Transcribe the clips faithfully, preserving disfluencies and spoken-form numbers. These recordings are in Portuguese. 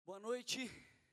Boa noite,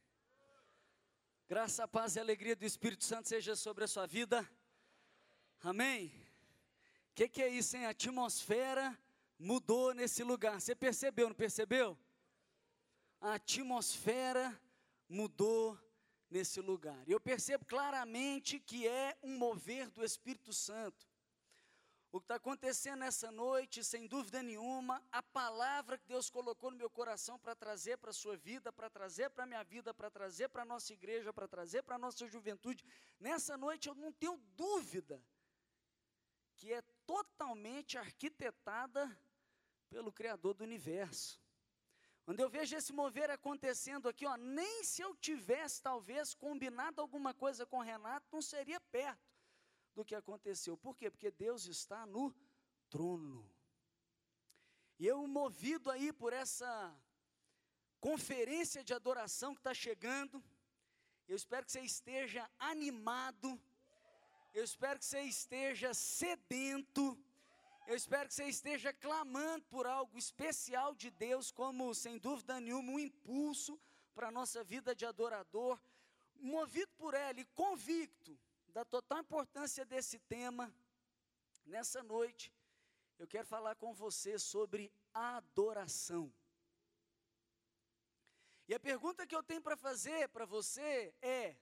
graça, paz e alegria do Espírito Santo seja sobre a sua vida, amém? O que, que é isso, hein? A atmosfera mudou nesse lugar, você percebeu, não percebeu? A atmosfera mudou nesse lugar, e eu percebo claramente que é um mover do Espírito Santo. O que está acontecendo nessa noite, sem dúvida nenhuma, a palavra que Deus colocou no meu coração para trazer para a sua vida, para trazer para a minha vida, para trazer para a nossa igreja, para trazer para a nossa juventude, nessa noite eu não tenho dúvida que é totalmente arquitetada pelo Criador do universo. Quando eu vejo esse mover acontecendo aqui, ó, nem se eu tivesse talvez combinado alguma coisa com o Renato, não seria perto do que aconteceu. Por quê? Porque Deus está no trono. E eu, movido aí por essa conferência de adoração que está chegando, eu espero que você esteja animado, eu espero que você esteja sedento, eu espero que você esteja clamando por algo especial de Deus, como, sem dúvida nenhuma, um impulso para a nossa vida de adorador, movido por ela e convicto da total importância desse tema. Nessa noite, eu quero falar com você sobre adoração. E a pergunta que eu tenho para fazer para você é: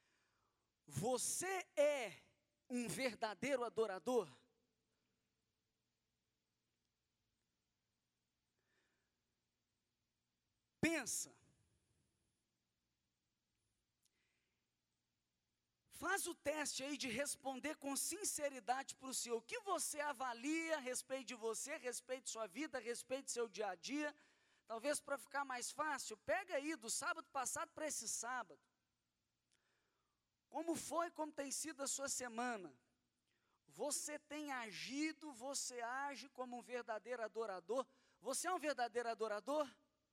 você é um verdadeiro adorador? Pensa. Faz o teste aí de responder com sinceridade para o Senhor. O que você avalia a respeito de você, a respeito de sua vida, a respeito do seu dia a dia? Talvez para ficar mais fácil, pega aí do sábado passado para esse sábado. Como foi, como tem sido a sua semana? Você tem agido, você age como um verdadeiro adorador? Você é um verdadeiro adorador?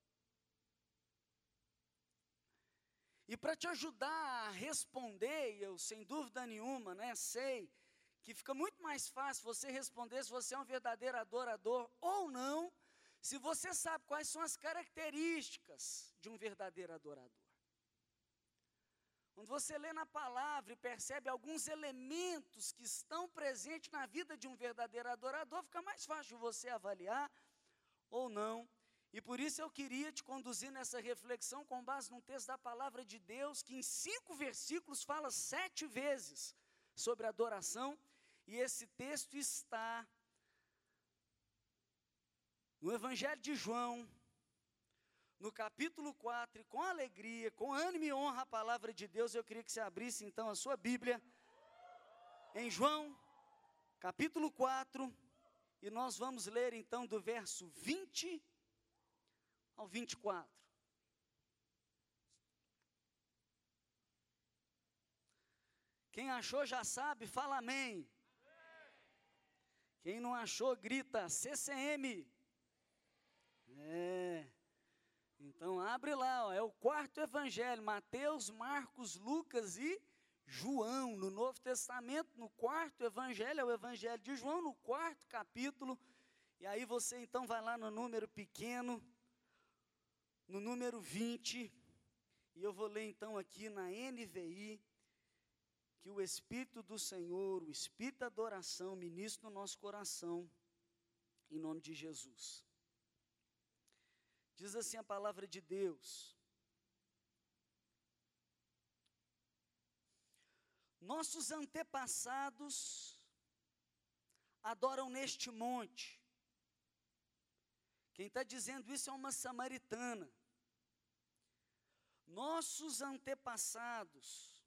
E para te ajudar a responder, eu sem dúvida nenhuma, né, sei que fica muito mais fácil você responder se você é um verdadeiro adorador ou não, se você sabe quais são as características de um verdadeiro adorador. Quando você lê na palavra e percebe alguns elementos que estão presentes na vida de um verdadeiro adorador, fica mais fácil de você avaliar ou não. E por isso eu queria te conduzir nessa reflexão com base num texto da palavra de Deus, que em cinco versículos fala sete vezes sobre adoração, e esse texto está no Evangelho de João, no capítulo quatro, e com alegria, com ânimo e honra a palavra de Deus, eu queria que você abrisse então a sua Bíblia, em João, capítulo quatro, e nós vamos ler então do verso vinte ao vinte e quatro. Quem achou já sabe, fala amém. Amém. Quem não achou, grita C C M. É. Então abre lá, ó, é o quarto evangelho, Mateus, Marcos, Lucas e João, no Novo Testamento, no quarto evangelho, é o evangelho de João, no quarto capítulo, e aí você então vai lá no número pequeno, no número vinte, e eu vou ler então aqui na N V I, que o Espírito do Senhor, o Espírito da adoração, ministra no nosso coração, em nome de Jesus. Diz assim a palavra de Deus: nossos antepassados adoram neste monte. Quem está dizendo isso é uma samaritana. Nossos antepassados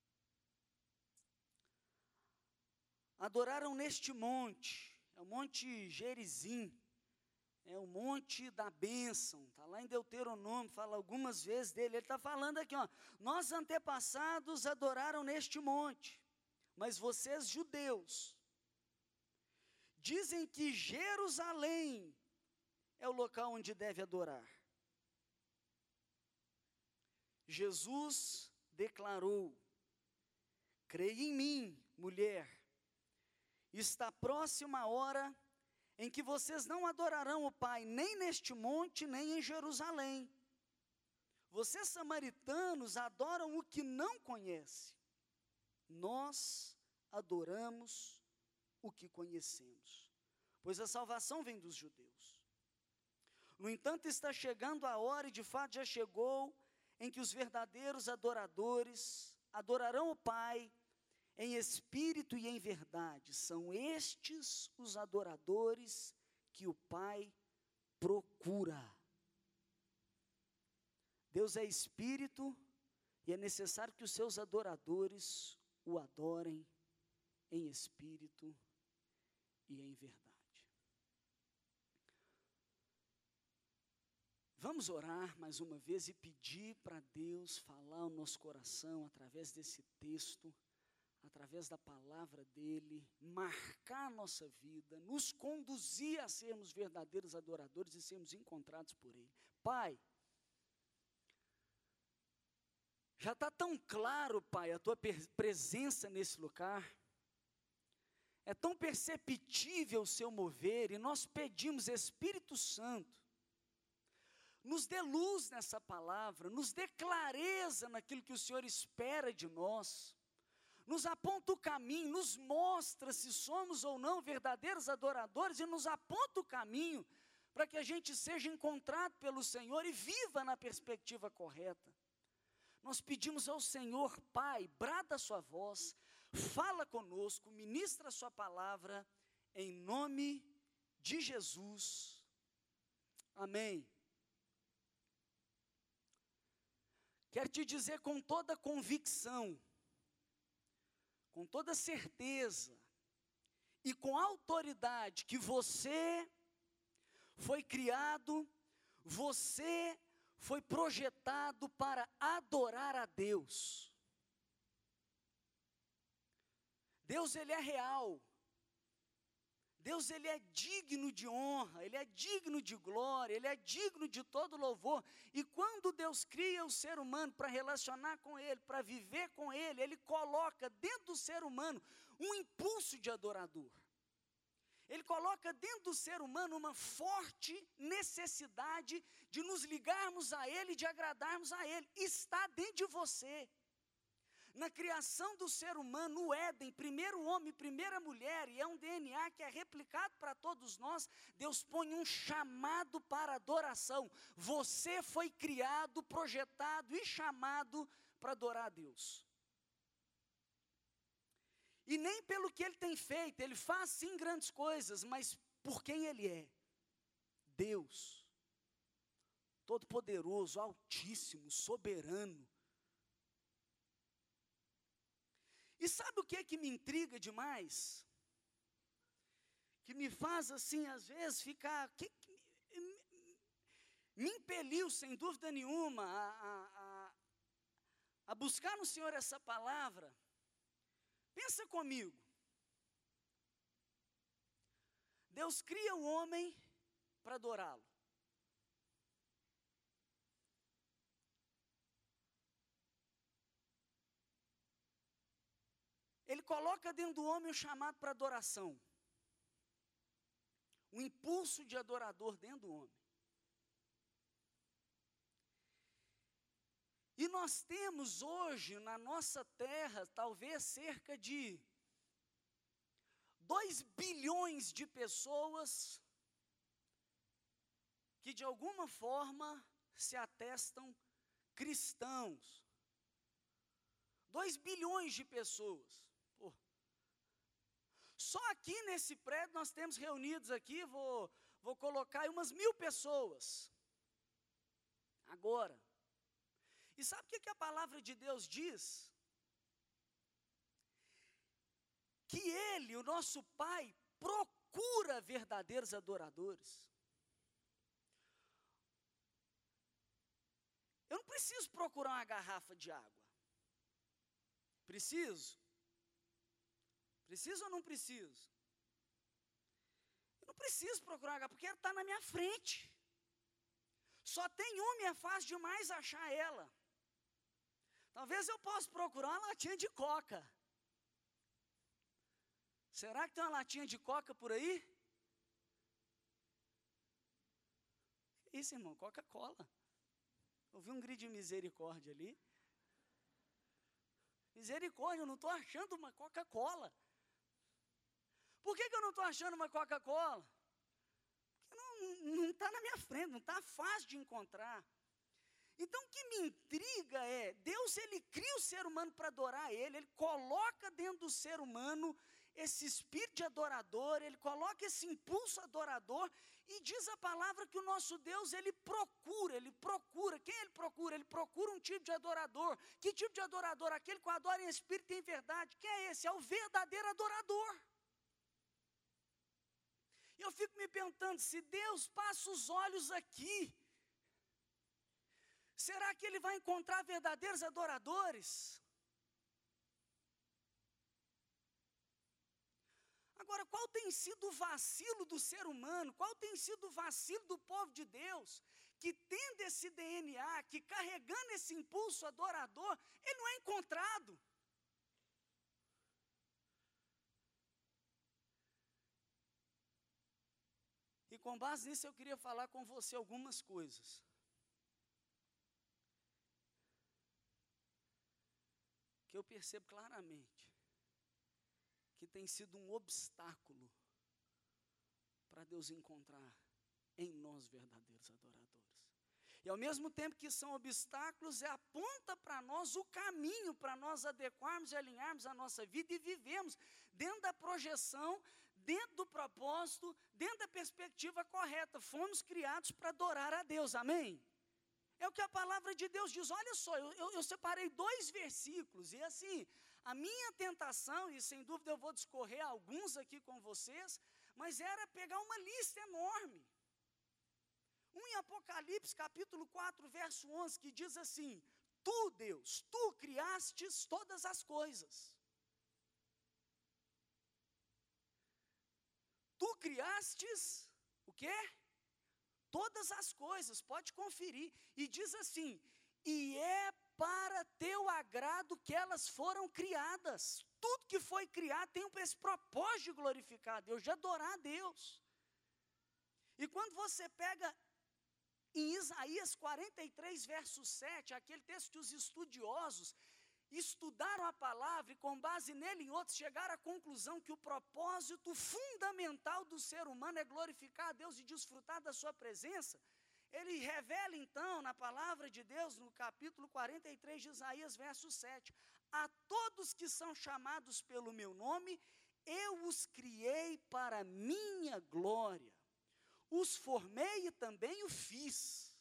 adoraram neste monte, é o Monte Gerizim, é o monte da bênção, está lá em Deuteronômio, fala algumas vezes dele, ele está falando aqui, ó, nossos antepassados adoraram neste monte, mas vocês judeus, dizem que Jerusalém é o local onde deve adorar. Jesus declarou: creia em mim, mulher, está próxima a hora em que vocês não adorarão o Pai, nem neste monte, nem em Jerusalém. Vocês samaritanos adoram o que não conhecem. Nós adoramos o que conhecemos, pois a salvação vem dos judeus. No entanto, está chegando a hora, e de fato já chegou, em que os verdadeiros adoradores adorarão o Pai em espírito e em verdade. São estes os adoradores que o Pai procura. Deus é espírito e é necessário que os seus adoradores o adorem em espírito e em verdade. Vamos orar mais uma vez e pedir para Deus falar o nosso coração através desse texto, através da palavra dEle, marcar a nossa vida, nos conduzir a sermos verdadeiros adoradores e sermos encontrados por Ele. Pai, já está tão claro, Pai, a Tua presença nesse lugar, é tão perceptível o Seu mover, e nós pedimos, Espírito Santo, nos dê luz nessa palavra, nos dê clareza naquilo que o Senhor espera de nós, nos aponta o caminho, nos mostra se somos ou não verdadeiros adoradores, e nos aponta o caminho, para que a gente seja encontrado pelo Senhor e viva na perspectiva correta. Nós pedimos ao Senhor, Pai, brada a sua voz, fala conosco, ministra a sua palavra, em nome de Jesus. Amém. Quero te dizer com toda convicção, com toda certeza e com autoridade que você foi criado, você foi projetado para adorar a Deus. Deus, Ele é real. Deus, Ele é digno de honra, Ele é digno de glória, Ele é digno de todo louvor. E quando Deus cria o ser humano para relacionar com Ele, para viver com Ele, Ele coloca dentro do ser humano um impulso de adorador. Ele coloca dentro do ser humano uma forte necessidade de nos ligarmos a Ele, de agradarmos a Ele. Está dentro de você. Na criação do ser humano, no Éden, primeiro homem, primeira mulher, e é um D N A que é replicado para todos nós, Deus põe um chamado para adoração. Você foi criado, projetado e chamado para adorar a Deus. E nem pelo que Ele tem feito, Ele faz sim grandes coisas, mas por quem Ele é. Deus, Todo-Poderoso, Altíssimo, Soberano. E sabe o que é que me intriga demais? Que me faz assim, às vezes, ficar... Que, que, me, me impeliu, sem dúvida nenhuma, a, a, a, a buscar no Senhor essa palavra. Pensa comigo. Deus cria o homem para adorá-lo. Ele coloca dentro do homem o chamado para adoração. O impulso de adorador dentro do homem. E nós temos hoje na nossa terra, talvez cerca de dois bilhões de pessoas que de alguma forma se atestam cristãos. dois bilhões de pessoas. Só aqui nesse prédio nós temos reunidos aqui, vou, vou colocar aí umas mil pessoas. Agora. E sabe o que, que a palavra de Deus diz? Que Ele, o nosso Pai, procura verdadeiros adoradores. Eu não preciso procurar uma garrafa de água. Preciso? Preciso ou não preciso? Eu não preciso procurar água, porque ela está na minha frente. Só tem uma e é fácil demais achar ela. Talvez eu possa procurar uma latinha de coca. Será que tem uma latinha de coca por aí? Isso, irmão, Coca-Cola. Ouvi um grito de misericórdia ali. Misericórdia, eu não estou achando uma Coca-Cola. Por que, que eu não estou achando uma Coca-Cola? Porque não está na minha frente, não está fácil de encontrar. Então, o que me intriga é, Deus, Ele cria o ser humano para adorar Ele, Ele coloca dentro do ser humano esse espírito de adorador, Ele coloca esse impulso adorador, e diz a palavra que o nosso Deus, Ele procura, Ele procura, quem Ele procura? Ele procura um tipo de adorador. Que tipo de adorador? Aquele que o adora em espírito e em verdade. Quem é esse? É o verdadeiro adorador. E eu fico me perguntando, se Deus passa os olhos aqui, será que Ele vai encontrar verdadeiros adoradores? Agora, qual tem sido o vacilo do ser humano? Qual tem sido o vacilo do povo de Deus? Que tendo esse D N A, que carregando esse impulso adorador, ele não é encontrado. E com base nisso eu queria falar com você algumas coisas. Que eu percebo claramente que tem sido um obstáculo para Deus encontrar em nós verdadeiros adoradores. E ao mesmo tempo que são obstáculos, é aponta para nós o caminho para nós adequarmos e alinharmos a nossa vida e vivemos dentro da projeção, dentro do propósito, dentro da perspectiva correta. Fomos criados para adorar a Deus, amém? É o que a palavra de Deus diz. Olha só, eu, eu, eu separei dois versículos, e assim, a minha tentação, e sem dúvida eu vou discorrer alguns aqui com vocês, mas era pegar uma lista enorme. Um em Apocalipse, capítulo quatro, verso onze, que diz assim: Tu, Deus, Tu criastes todas as coisas. Tu criastes, o quê? Todas as coisas, pode conferir. E diz assim: e é para teu agrado que elas foram criadas. Tudo que foi criado tem esse propósito de glorificar a Deus, de adorar a Deus. E quando você pega em Isaías quarenta e três, verso sete, aquele texto que os estudiosos estudaram a palavra e com base nele e outros chegaram à conclusão que o propósito fundamental do ser humano é glorificar a Deus e desfrutar da sua presença. Ele revela então na palavra de Deus, no capítulo quarenta e três de Isaías, verso sete, a todos que são chamados pelo meu nome, eu os criei para minha glória, os formei e também o fiz.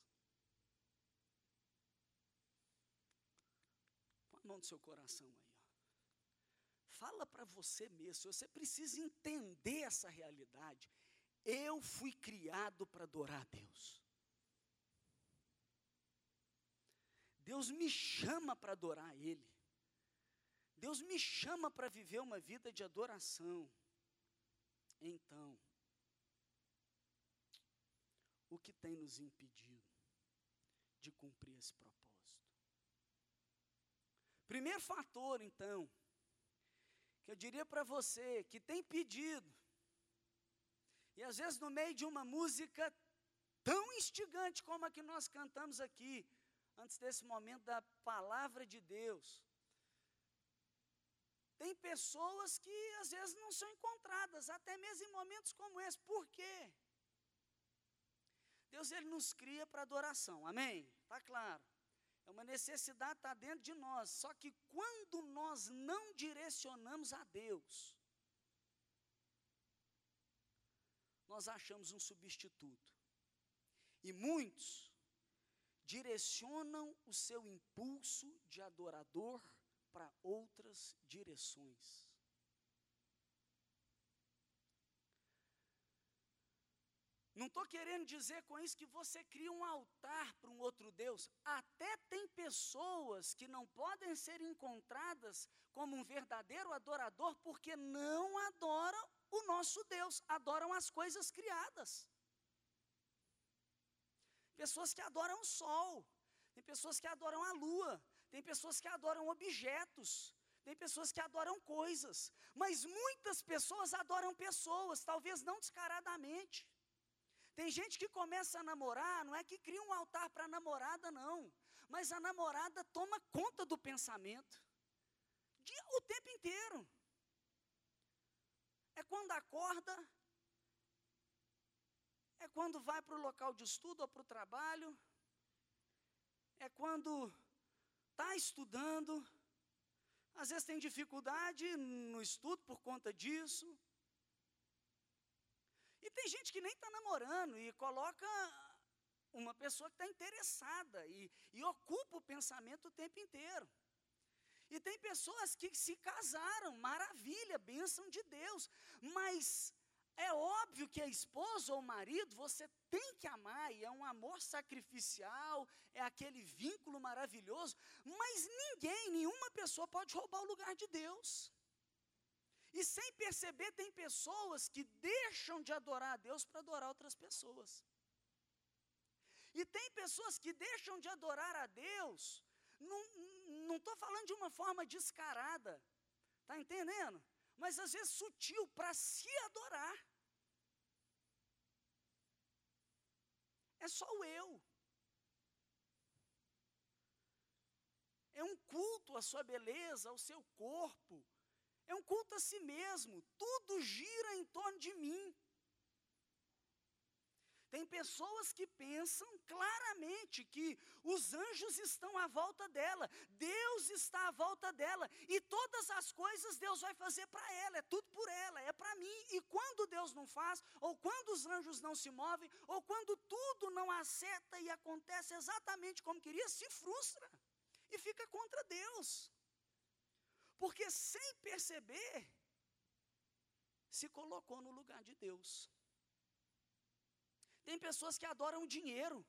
Põe a mão no seu coração aí, ó. Fala para você mesmo, você precisa entender essa realidade. Eu fui criado para adorar a Deus. Deus me chama para adorar Ele. Deus me chama para viver uma vida de adoração. Então, o que tem nos impedido de cumprir esse propósito? Primeiro fator, então, que eu diria para você, que tem pedido, e às vezes no meio de uma música tão instigante como a que nós cantamos aqui, antes desse momento da palavra de Deus, tem pessoas que às vezes não são encontradas, até mesmo em momentos como esse. Por quê? Deus, Ele nos cria para adoração, amém? Está claro. É uma necessidade, está dentro de nós. Só que quando nós não direcionamos a Deus, nós achamos um substituto. E muitos direcionam o seu impulso de adorador para outras direções. Não estou querendo dizer com isso que você cria um altar para um outro Deus. Até tem pessoas que não podem ser encontradas como um verdadeiro adorador porque não adoram o nosso Deus, adoram as coisas criadas. Pessoas que adoram o sol, tem pessoas que adoram a lua, tem pessoas que adoram objetos, tem pessoas que adoram coisas, mas muitas pessoas adoram pessoas, talvez não descaradamente. Tem gente que começa a namorar, não é que cria um altar para a namorada, não. Mas a namorada toma conta do pensamento. De- O tempo inteiro. É quando acorda, é quando vai para o local de estudo ou para o trabalho, é quando está estudando, às vezes tem dificuldade no estudo por conta disso. E tem gente que nem está namorando e coloca uma pessoa que está interessada e, e ocupa o pensamento o tempo inteiro. E tem pessoas que se casaram, maravilha, bênção de Deus, mas é óbvio que a esposa ou o marido você tem que amar, e é um amor sacrificial, é aquele vínculo maravilhoso, mas ninguém, nenhuma pessoa pode roubar o lugar de Deus. E sem perceber, tem pessoas que deixam de adorar a Deus para adorar outras pessoas. E tem pessoas que deixam de adorar a Deus, não estou falando de uma forma descarada, está entendendo? Mas às vezes sutil, para se adorar. É só o eu. É um culto à sua beleza, ao seu corpo. É um culto a si mesmo. Tudo gira em torno de mim. Tem pessoas que pensam claramente que os anjos estão à volta dela, Deus está à volta dela, e todas as coisas Deus vai fazer para ela, é tudo por ela, é para mim. E quando Deus não faz, ou quando os anjos não se movem, ou quando tudo não acerta e acontece exatamente como queria, se frustra e fica contra Deus. Porque sem perceber, se colocou no lugar de Deus. Tem pessoas que adoram dinheiro.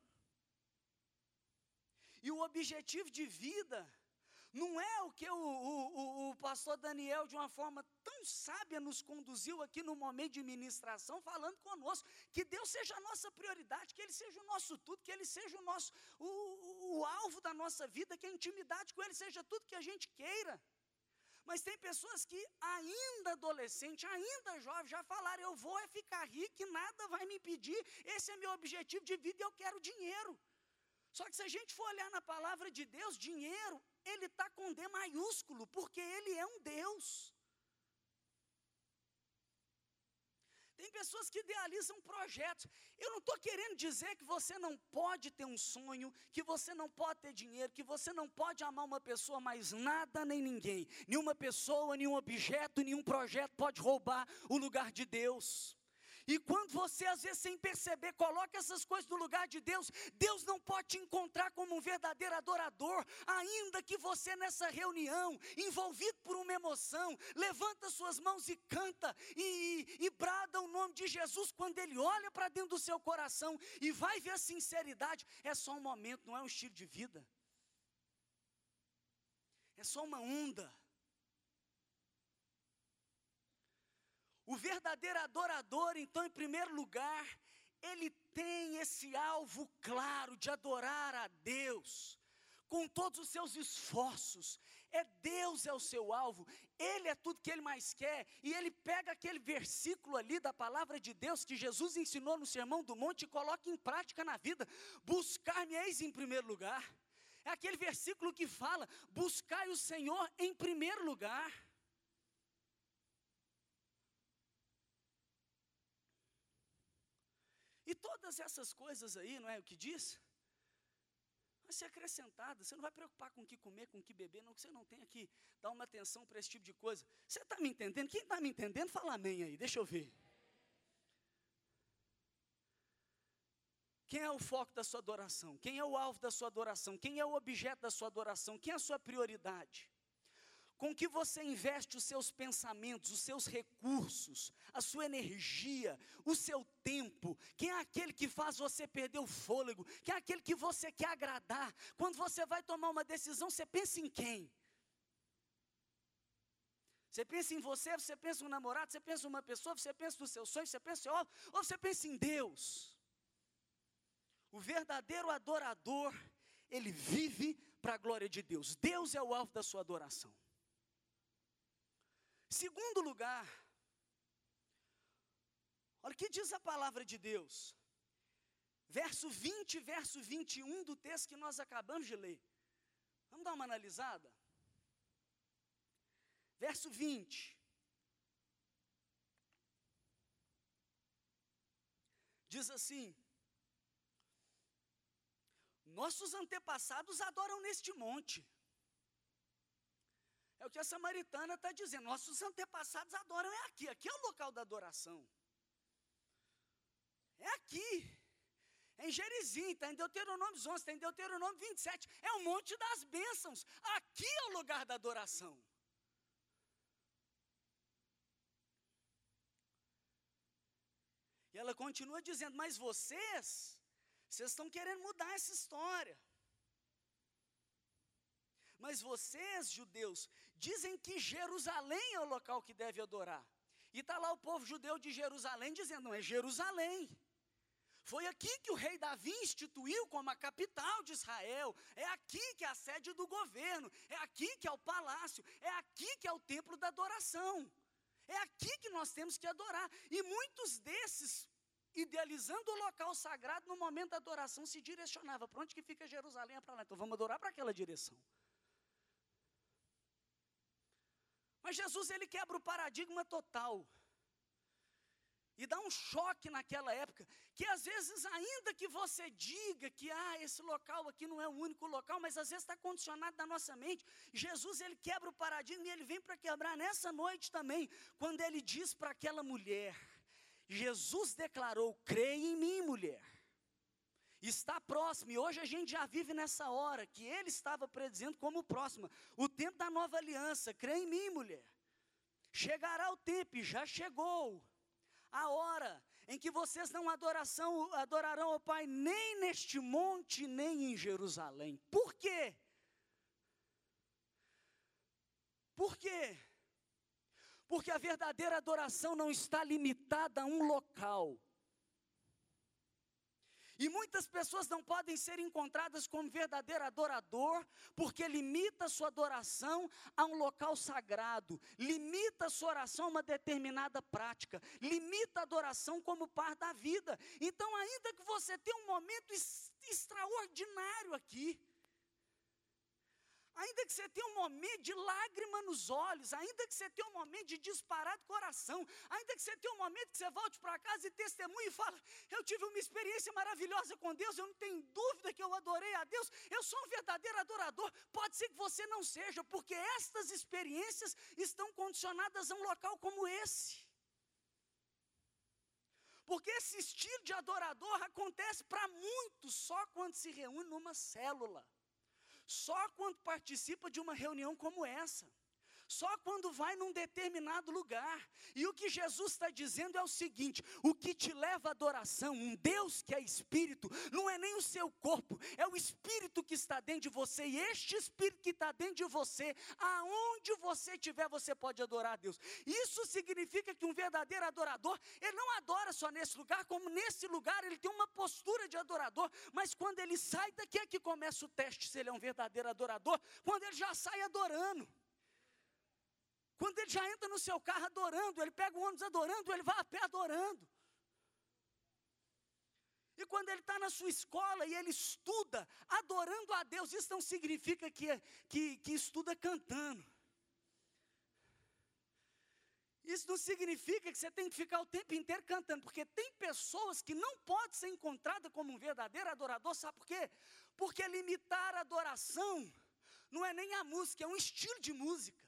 E o objetivo de vida não é o que o, o, o pastor Daniel, de uma forma tão sábia, nos conduziu aqui no momento de ministração, falando conosco, que Deus seja a nossa prioridade, que Ele seja o nosso tudo, que Ele seja o nosso, o, o, o alvo da nossa vida, que a intimidade com Ele seja tudo que a gente queira. Mas tem pessoas que ainda adolescente, ainda jovem, já falaram, eu vou é ficar rico e nada vai me impedir, esse é meu objetivo de vida e eu quero dinheiro. Só que se a gente for olhar na palavra de Deus, dinheiro, ele está com D maiúsculo, porque ele é um Deus. Tem pessoas que idealizam projetos. Eu não estou querendo dizer que você não pode ter um sonho, que você não pode ter dinheiro, que você não pode amar uma pessoa, mas nada nem ninguém, nenhuma pessoa, nenhum objeto, nenhum projeto pode roubar o lugar de Deus. E quando você, às vezes, sem perceber, coloca essas coisas no lugar de Deus, Deus não pode te encontrar como um verdadeiro adorador, ainda que você nessa reunião, envolvido por uma emoção, levanta suas mãos e canta, e, e brada o nome de Jesus, quando Ele olha para dentro do seu coração, e vai ver a sinceridade, é só um momento, não é um estilo de vida, é só uma onda. O verdadeiro adorador, então, em primeiro lugar, ele tem esse alvo claro de adorar a Deus, com todos os seus esforços. É Deus é o seu alvo, Ele é tudo que Ele mais quer, e Ele pega aquele versículo ali da palavra de Deus, que Jesus ensinou no Sermão do Monte, e coloca em prática na vida. Buscar-me-eis em primeiro lugar. É aquele versículo que fala, buscai o Senhor em primeiro lugar. E todas essas coisas aí, não é o que diz? Vai ser acrescentada, você não vai preocupar com o que comer, com o que beber, não, que você não tenha que dar uma atenção para esse tipo de coisa. Você está me entendendo? Quem está me entendendo, fala amém aí, deixa eu ver. Quem é o foco da sua adoração? Quem é o alvo da sua adoração? Quem é o objeto da sua adoração? Quem é a sua prioridade? Com que você investe os seus pensamentos, os seus recursos, a sua energia, o seu tempo? Quem é aquele que faz você perder o fôlego? Quem é aquele que você quer agradar? Quando você vai tomar uma decisão, você pensa em quem? Você pensa em você, você pensa no namorado, você pensa em uma pessoa, você pensa nos seus sonhos, você pensa em óbvio, ou você pensa em Deus? O verdadeiro adorador, ele vive para a glória de Deus. Deus é o alvo da sua adoração. Segundo lugar, olha o que diz a palavra de Deus. verso vinte e verso vinte e um do texto que nós acabamos de ler. Vamos dar uma analisada? Verso vinte. Diz assim: nossos antepassados adoram neste monte. É o que a samaritana está dizendo, nossos antepassados adoram é aqui, aqui é o local da adoração. É aqui, é em Gerizim, está em Deuteronômio onze, está em Deuteronômio vinte e sete, é o monte das bênçãos, aqui é o lugar da adoração. E ela continua dizendo, mas vocês, vocês estão querendo mudar essa história. Mas vocês, judeus, dizem que Jerusalém é o local que deve adorar. E está lá o povo judeu de Jerusalém dizendo, não, é Jerusalém. Foi aqui que o rei Davi instituiu como a capital de Israel. É aqui que é a sede do governo. É aqui que é o palácio. É aqui que é o templo da adoração. É aqui que nós temos que adorar. E muitos desses, idealizando o local sagrado, no momento da adoração, se direcionava. Para onde que fica Jerusalém? É para lá. Então vamos adorar para aquela direção. Mas Jesus, ele quebra o paradigma total. E dá um choque naquela época, que às vezes, ainda que você diga que ah, esse local aqui não é o único local, mas às vezes está condicionado na nossa mente. Jesus, ele quebra o paradigma e ele vem para quebrar nessa noite também, quando ele diz para aquela mulher, Jesus declarou, creia em mim, mulher. Está próximo, e hoje a gente já vive nessa hora, que ele estava predizendo como próxima, o tempo da nova aliança, creia em mim, mulher. Chegará o tempo, e já chegou, a hora em que vocês não adoração, adorarão ao Pai, nem neste monte, nem em Jerusalém. Por quê? Por quê? Porque a verdadeira adoração não está limitada a um local. E muitas pessoas não podem ser encontradas como verdadeiro adorador, porque limita a sua adoração a um local sagrado, limita a sua oração a uma determinada prática, limita a adoração como parte da vida. Então, ainda que você tenha um momento extraordinário aqui, ainda que você tenha um momento de lágrima nos olhos, ainda que você tenha um momento de disparado coração, ainda que você tenha um momento que você volte para casa e testemunhe e fala, eu tive uma experiência maravilhosa com Deus, eu não tenho dúvida que eu adorei a Deus, eu sou um verdadeiro adorador, pode ser que você não seja, porque estas experiências estão condicionadas a um local como esse. Porque esse estilo de adorador acontece para muitos só quando se reúne numa célula. Só quando participa de uma reunião como essa. Só quando vai num determinado lugar. E o que Jesus está dizendo é o seguinte, o que te leva à adoração, um Deus que é Espírito, não é nem o seu corpo, é o Espírito que está dentro de você. E este Espírito que está dentro de você, aonde você estiver, você pode adorar a Deus. Isso significa que um verdadeiro adorador, ele não adora só nesse lugar, como nesse lugar ele tem uma postura de adorador, mas quando ele sai daqui é que começa o teste se ele é um verdadeiro adorador, quando ele já sai adorando. Quando ele já entra no seu carro adorando, ele pega o ônibus adorando, ele vai a pé adorando. E quando ele está na sua escola e ele estuda adorando a Deus, isso não significa que, que, que estuda cantando. Isso não significa que você tem que ficar o tempo inteiro cantando, porque tem pessoas que não podem ser encontradas como um verdadeiro adorador, sabe por quê? Porque limitar a adoração não é nem a música, é um estilo de música.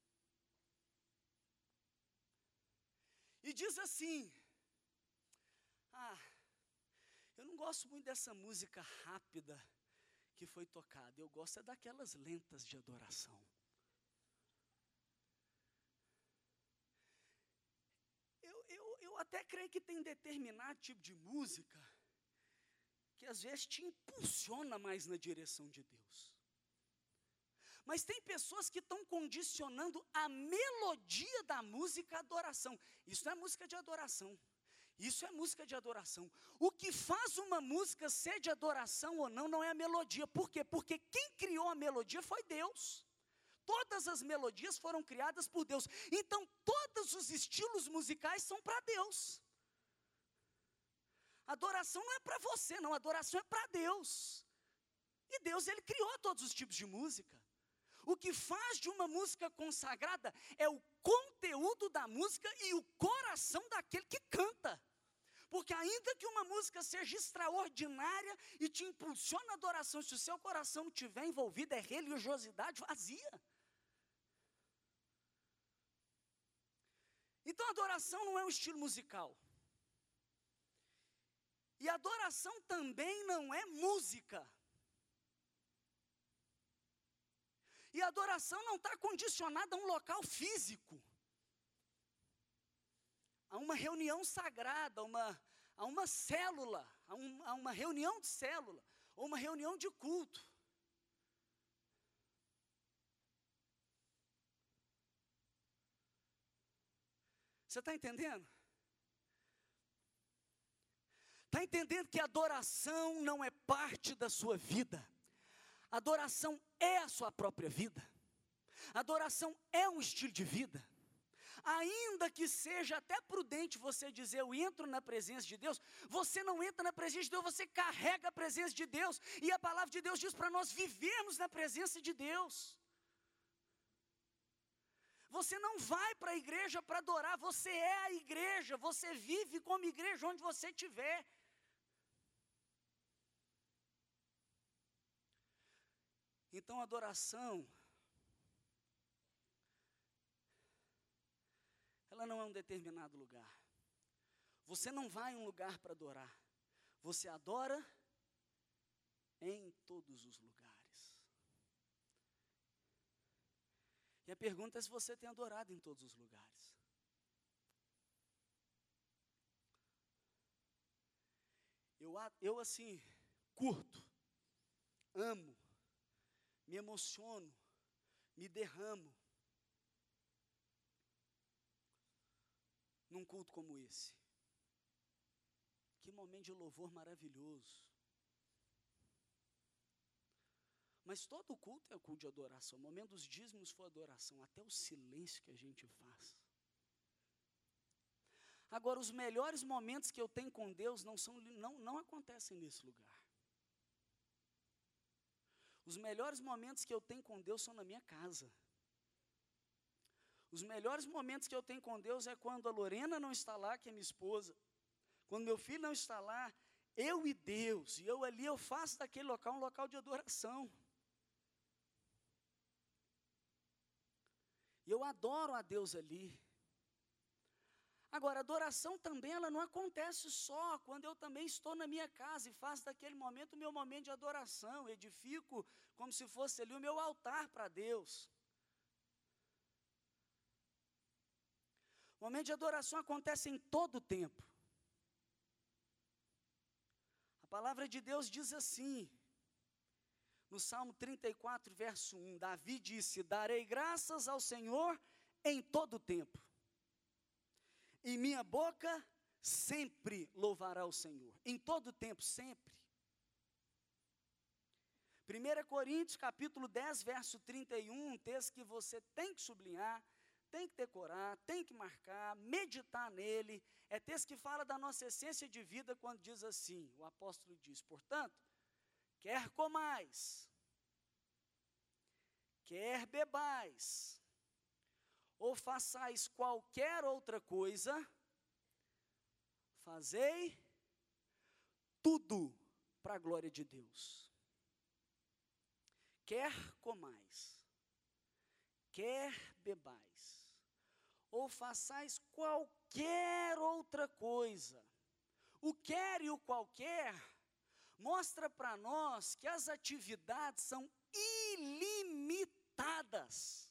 E diz assim, ah, eu não gosto muito dessa música rápida que foi tocada, eu gosto é daquelas lentas de adoração. Eu, eu, eu até creio que tem determinado tipo de música que às vezes te impulsiona mais na direção de Deus. Mas tem pessoas que estão condicionando a melodia da música à adoração. Isso não é música de adoração. Isso é música de adoração. O que faz uma música ser de adoração ou não, não é a melodia. Por quê? Porque quem criou a melodia foi Deus. Todas as melodias foram criadas por Deus. Então, todos os estilos musicais são para Deus. Adoração não é para você, não, adoração é para Deus. E Deus, Ele criou todos os tipos de música. O que faz de uma música consagrada é o conteúdo da música e o coração daquele que canta. Porque ainda que uma música seja extraordinária e te impulsiona a adoração, se o seu coração não estiver envolvido, é religiosidade vazia. Então, adoração não é um estilo musical. E adoração também não é música. E a adoração não está condicionada a um local físico, a uma reunião sagrada, a uma, a uma célula, a, um, a uma reunião de célula, ou uma reunião de culto. Você está entendendo? Está entendendo que adoração não é parte da sua vida? Adoração é a sua própria vida. Adoração é um estilo de vida. Ainda que seja até prudente você dizer, eu entro na presença de Deus, você não entra na presença de Deus, você carrega a presença de Deus. E a palavra de Deus diz para nós vivermos na presença de Deus. Você não vai para a igreja para adorar, você é a igreja, você vive como igreja onde você estiver. Então, a adoração, ela não é um determinado lugar. Você não vai em um lugar para adorar. Você adora em todos os lugares. E a pergunta é se você tem adorado em todos os lugares. Eu, eu assim, curto, amo, me emociono, me derramo num culto como esse. Que momento de louvor maravilhoso. Mas todo culto é o culto de adoração. O momento dos dízimos foi adoração, até o silêncio que a gente faz. Agora, os melhores momentos que eu tenho com Deus não, são, não, não acontecem nesse lugar. Os melhores momentos que eu tenho com Deus são na minha casa. Os melhores momentos que eu tenho com Deus é quando a Lorena não está lá, que é minha esposa. Quando meu filho não está lá, eu e Deus. E eu ali, eu faço daquele local um local de adoração. E eu adoro a Deus ali. Agora, a adoração também, ela não acontece só quando eu também estou na minha casa e faço daquele momento o meu momento de adoração, edifico como se fosse ali o meu altar para Deus. O momento de adoração acontece em todo o tempo. A palavra de Deus diz assim, no Salmo trinta e quatro, verso um, Davi disse, darei graças ao Senhor em todo o tempo. E minha boca sempre louvará o Senhor. Em todo tempo, sempre. primeira Coríntios, capítulo dez, verso trinta e um, um texto que você tem que sublinhar, tem que decorar, tem que marcar, meditar nele. É texto que fala da nossa essência de vida quando diz assim, o apóstolo diz, portanto, quer comais, quer bebais, ou façais qualquer outra coisa, fazei tudo para a glória de Deus. Quer comais, quer bebais, ou façais qualquer outra coisa. O quer e o qualquer mostra para nós que as atividades são ilimitadas.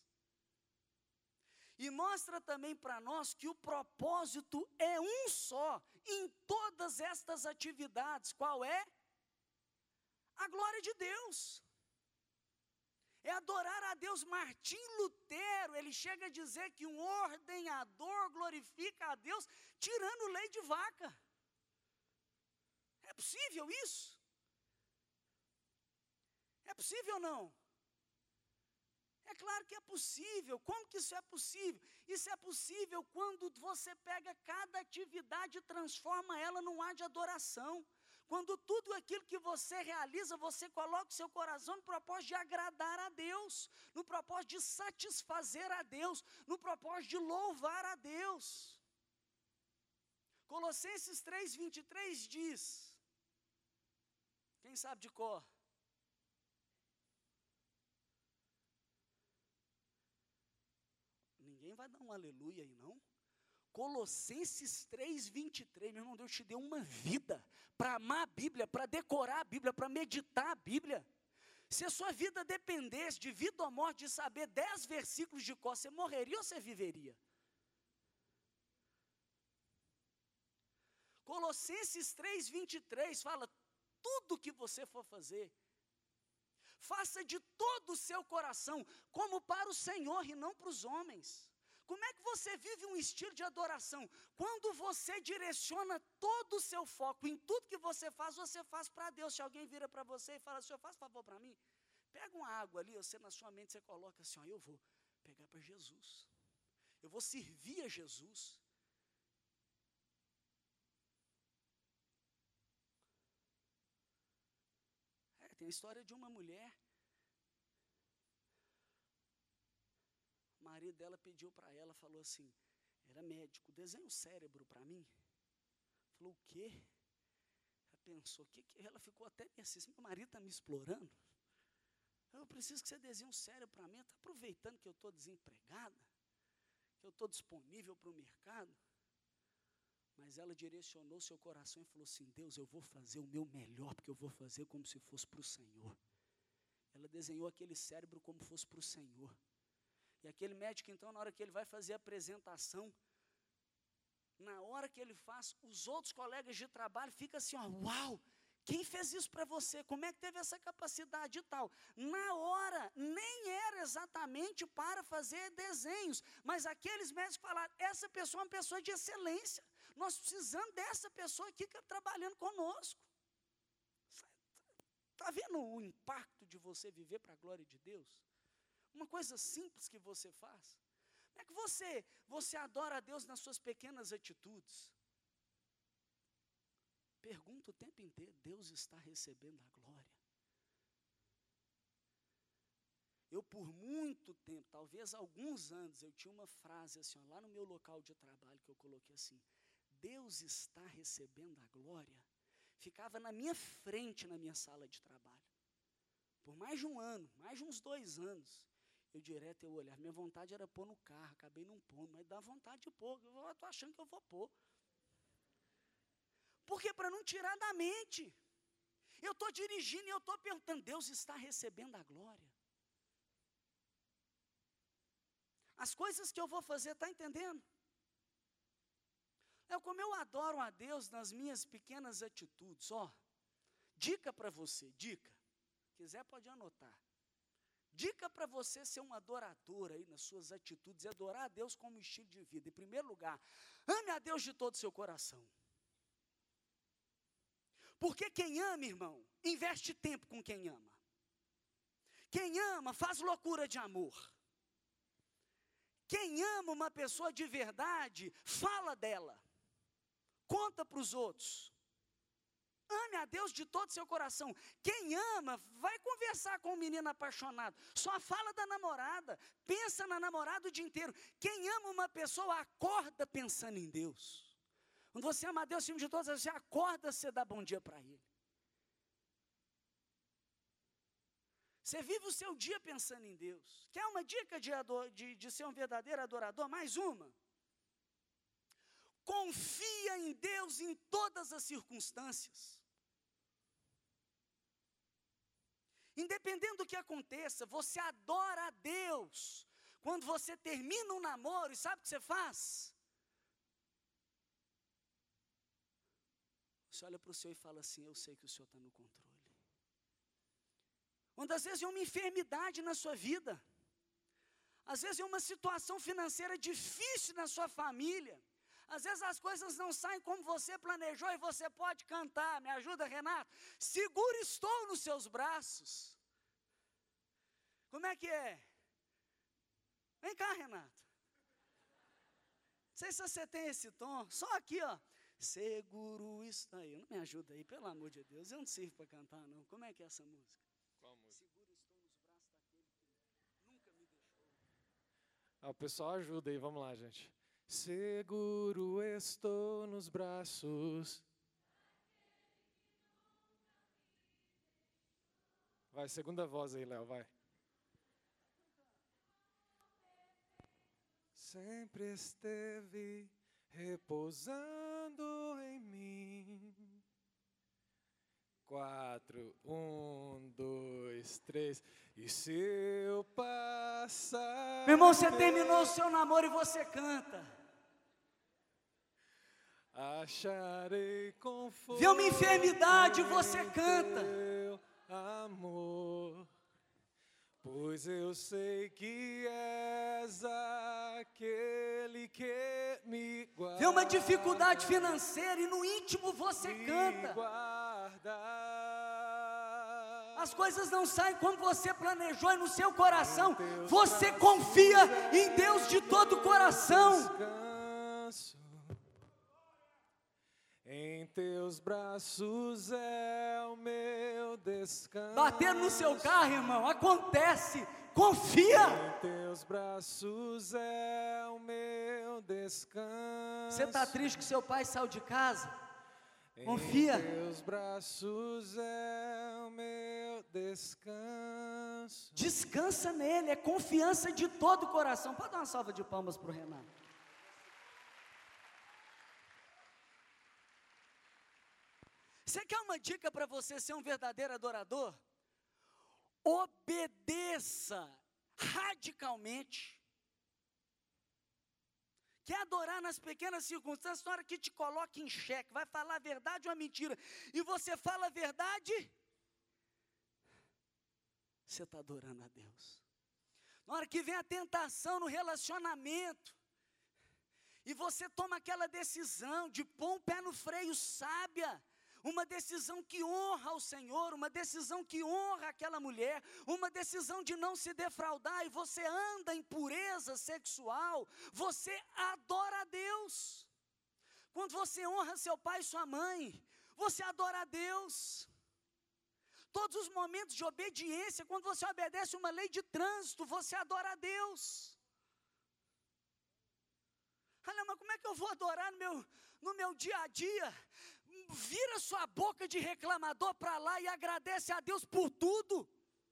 E mostra também para nós que o propósito é um só em todas estas atividades. Qual é? A glória de Deus. É adorar a Deus. Martim Lutero, ele chega a dizer que um ordenhador glorifica a Deus tirando leite de vaca. É possível isso? É possível ou não? É claro claro que é possível. Como que isso é possível? Isso é possível quando você pega cada atividade e transforma ela num ato de adoração. Quando tudo aquilo que você realiza, você coloca o seu coração no propósito de agradar a Deus, no propósito de satisfazer a Deus, no propósito de louvar a Deus. Colossenses três, vinte e três diz, quem sabe de cor? Ninguém vai dar um aleluia aí, não? Colossenses três, vinte e três, meu irmão, Deus te deu uma vida para amar a Bíblia, para decorar a Bíblia, para meditar a Bíblia. Se a sua vida dependesse de vida ou morte, de saber dez versículos de cor, você morreria ou você viveria? Colossenses três, vinte e três fala, tudo que você for fazer, faça de todo o seu coração, como para o Senhor e não para os homens. Como é que você vive um estilo de adoração? Quando você direciona todo o seu foco em tudo que você faz, você faz para Deus. Se alguém vira para você e fala, Senhor, faz favor para mim, pega uma água ali, você na sua mente, você coloca assim, ó, eu vou pegar para Jesus, eu vou servir a Jesus. É, tem a história de uma mulher, o marido dela pediu para ela, falou assim, era médico, desenha o cérebro para mim. Falou, o quê? Ela pensou, que que? Ela ficou até assim, meu marido está me explorando? Eu preciso que você desenhe um cérebro para mim, está aproveitando que eu estou desempregada, que eu estou disponível para o mercado. Mas ela direcionou seu coração e falou assim, Deus, eu vou fazer o meu melhor, porque eu vou fazer como se fosse para o Senhor. Ela desenhou aquele cérebro como fosse para o Senhor. E aquele médico, então, na hora que ele vai fazer a apresentação, na hora que ele faz, os outros colegas de trabalho ficam assim, ó, uau, quem fez isso para você? Como é que teve essa capacidade e tal? Na hora, nem era exatamente para fazer desenhos, mas aqueles médicos falaram, essa pessoa é uma pessoa de excelência, nós precisamos dessa pessoa aqui que está trabalhando conosco. Está vendo o impacto de você viver para a glória de Deus? Uma coisa simples que você faz. Como é que você, você adora a Deus nas suas pequenas atitudes? Pergunta o tempo inteiro, Deus está recebendo a glória? Eu por muito tempo, talvez alguns anos, eu tinha uma frase assim, ó, lá no meu local de trabalho, que eu coloquei assim, Deus está recebendo a glória? Ficava na minha frente, na minha sala de trabalho. Por mais de um ano, mais de uns dois anos. Eu direto, eu olhava, minha vontade era pôr no carro, acabei não pondo, mas dá vontade de pôr, eu estou achando que eu vou pôr. Porque para não tirar da mente, eu estou dirigindo e eu estou perguntando, Deus está recebendo a glória? As coisas que eu vou fazer, está entendendo? É como eu adoro a Deus nas minhas pequenas atitudes, ó, dica para você, dica, quiser pode anotar. Dica para você ser um adorador aí nas suas atitudes, e adorar a Deus como estilo de vida. Em primeiro lugar, ame a Deus de todo o seu coração. Porque quem ama, irmão, investe tempo com quem ama. Quem ama faz loucura de amor. Quem ama uma pessoa de verdade, fala dela. Conta para os outros. Ame a Deus de todo o seu coração. Quem ama, vai conversar com um menino apaixonado. Só fala da namorada. Pensa na namorada o dia inteiro. Quem ama uma pessoa, acorda pensando em Deus. Quando você ama a Deus, acima de todos, você acorda, você dá bom dia para Ele. Você vive o seu dia pensando em Deus. Quer uma dica de, ador, de, de ser um verdadeiro adorador? Mais uma. Confia em Deus em todas as circunstâncias. Independente do que aconteça, você adora a Deus. Quando você termina um namoro, e sabe o que você faz? Você olha para o Senhor e fala assim, eu sei que o Senhor está no controle. Quando às vezes é uma enfermidade na sua vida, às vezes é uma situação financeira difícil na sua família, às vezes as coisas não saem como você planejou e você pode cantar, me ajuda, Renato? Seguro estou nos seus braços. Como é que é? Vem cá, Renato. Não sei se você tem esse tom, só aqui, ó. Seguro está aí. Não me ajuda aí, pelo amor de Deus. Eu não sirvo para cantar, não. Como é que é essa música? Qual música? Seguro estou nos braços daquele que nunca me deixou. Ah, o pessoal ajuda aí, vamos lá, gente. Seguro estou nos braços. Vai, segunda voz aí, Léo, vai. Sempre esteve repousando em mim. Quatro, um, dois, três. E se eu passar... Meu irmão, você terminou o seu namoro e você canta. Acharei conforto. Vê uma enfermidade e você canta. Teu amor, pois eu sei que és aquele que me guarda. Vê uma dificuldade financeira e no íntimo você canta. Guarda. As coisas não saem como você planejou e no seu coração você confia em Deus de todo o coração. Descanso. Em teus braços é o meu descanso. Bater no seu carro, irmão, acontece. Confia. Em teus braços é o meu descanso. Você está triste que seu pai saiu de casa? Confia. Em teus braços é o meu descanso. Descansa nele, é confiança de todo o coração. Pode dar uma salva de palmas para o Renato. Você quer uma dica para você ser um verdadeiro adorador? Obedeça radicalmente. Quer adorar nas pequenas circunstâncias, na hora que te coloca em xeque, vai falar a verdade ou a mentira, e você fala a verdade, você está adorando a Deus. Na hora que vem a tentação no relacionamento, e você toma aquela decisão de pôr um pé no freio sábia, uma decisão que honra ao Senhor, uma decisão que honra aquela mulher, uma decisão de não se defraudar, e você anda em pureza sexual, você adora a Deus. Quando você honra seu pai e sua mãe, você adora a Deus. Todos os momentos de obediência, quando você obedece uma lei de trânsito, você adora a Deus. Olha, mas como é que eu vou adorar no meu, no meu dia a dia? Vira sua boca de reclamador para lá e agradece a Deus por tudo.